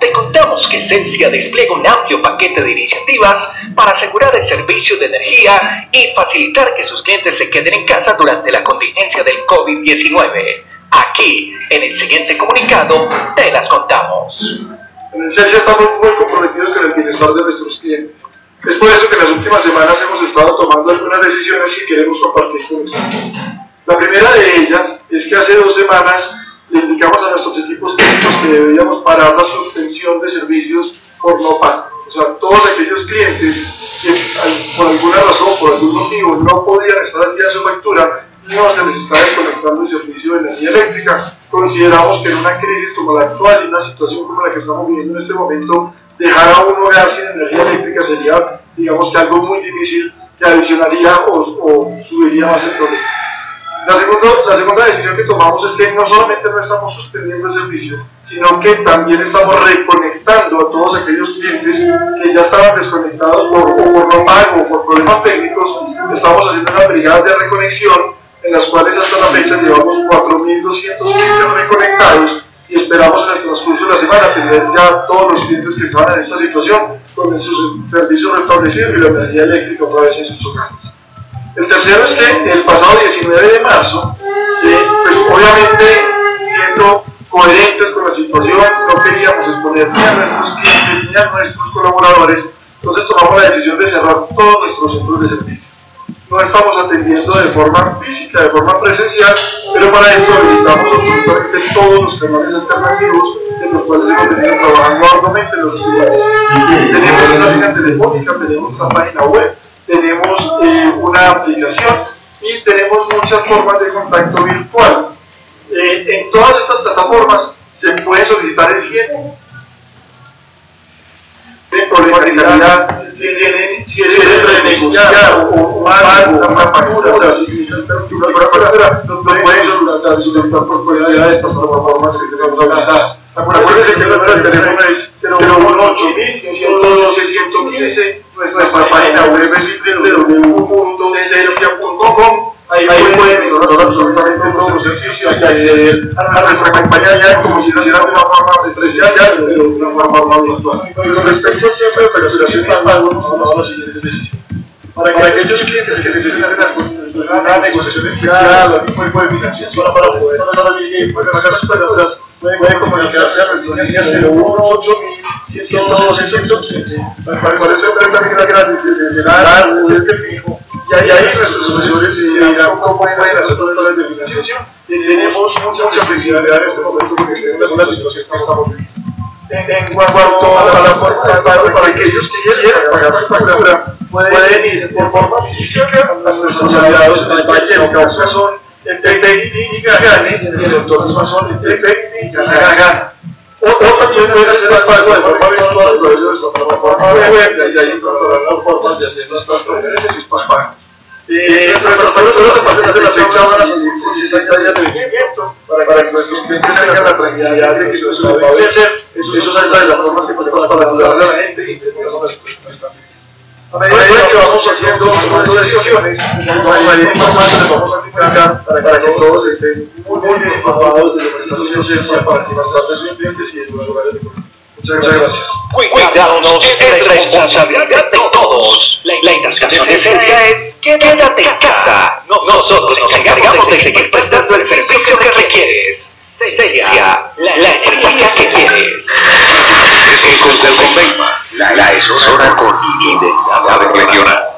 Te contamos que Esencia despliega un amplio paquete de iniciativas para asegurar el servicio de energía y facilitar que sus clientes se queden en casa durante la contingencia del COVID-19. Aquí, en el siguiente comunicado, te las contamos. En Esencia estamos muy comprometidos con el bienestar de nuestros clientes. Es por eso que en las últimas semanas hemos estado tomando algunas decisiones que queremos compartir con ustedes. La primera de ellas es que hace 2 semanas le indicamos a nuestros equipos técnicos que deberíamos parar la suspensión de servicios por no pago. O sea, todos aquellos clientes que por alguna razón, por algún motivo, no podían estar al día de su factura, no se les está desconectando el servicio de energía eléctrica. Consideramos que en una crisis como la actual y una situación como la que estamos viviendo en este momento, dejar a un hogar sin energía eléctrica sería, digamos, que algo muy difícil que adicionaría o subiría más el problema. La segunda decisión que tomamos es que no solamente no estamos suspendiendo el servicio, sino que también estamos reconectando a todos aquellos clientes que ya estaban desconectados por no pago o por problemas técnicos. Estamos haciendo unas brigadas de reconexión en las cuales hasta la fecha llevamos 4.200 clientes reconectados y esperamos en el transcurso de la semana tener ya todos los clientes que estaban en esta situación con sus servicios restablecidos y la energía eléctrica otra vez en sus hogares. El tercero es que el pasado 19 de marzo, pues obviamente siendo coherentes con la situación, no queríamos exponer ni a nuestros clientes ni a nuestros colaboradores, entonces tomamos la decisión de cerrar todos nuestros centros de servicio. No estamos atendiendo de forma física, de forma presencial, pero para esto habilitamos absolutamente todos los canales alternativos en los cuales hemos venido trabajando arduamente en los hospitales. Tenemos una línea telefónica, tenemos una página web, tenemos una aplicación y tenemos muchas formas de contacto virtual. En todas estas plataformas se puede solicitar el cliente. Problema de calidad, si quieres renegociar o algo, una factura, si quieres no puedes solicitar por cualquiera de estas plataformas que tenemos habilitadas. Acuérdense que el número de teléfono es 018-112-115, nuestra página web es www.esencia.com. Ahí pueden encontrar absolutamente todos los servicios y acceder a nuestra compañía como si lo hicieran de una forma presencial, pero de una forma virtual. Con respecto al centro de operación y pago, tomamos las siguientes decisiones. Para aquellos clientes que necesiten hacer una negociación especial o algún tipo de financiación para poder pagar sus facturas, pueden comunicarse a nuestra línea 018-112-115. Para eso también gratis desde celular o desde fijo. Y ahí nuestros asesores dirán cómo pueden hacer todas las de financiación. Tenemos mucha flexibilidad en este momento porque tenemos una situación que estamos viviendo. En cuanto a la forma de pago, para aquellos que quieran pagar su factura, pueden ir por forma física a nuestros aliados en el Valle del Cauca, son Entec y Gagane, y en el entorno son Entec y Gagane. O también pueden hacer el pago de forma virtual a través de nuestra plataforma web, y ahí encontrarán las formas de hacer nuestras transferencias y nuestros pagos. Nuestros pagos a partir de la fecha van a salir con 60 días de vencimiento para que nuestros clientes tengan la tranquilidad de que eso se va a vencer. Eso saldrá de las formas que podemos para ayudarle a la gente y tener una respuesta. A medida que vamos tomando decisiones, mayor información les vamos a aplicar para que todos estén muy bien informados de lo que está haciendo Esencia para que nuestras clientes y en los lugares de comercio. Muchas gracias. Cuidarnos es responsabilidad de todos. La indicación de Esencia es quédate en casa. Nosotros nos encargamos de seguir prestando el servicio que requieres. Esencia, la energía que quieres. Ecos del Conveyma, la emisora con identidad regional.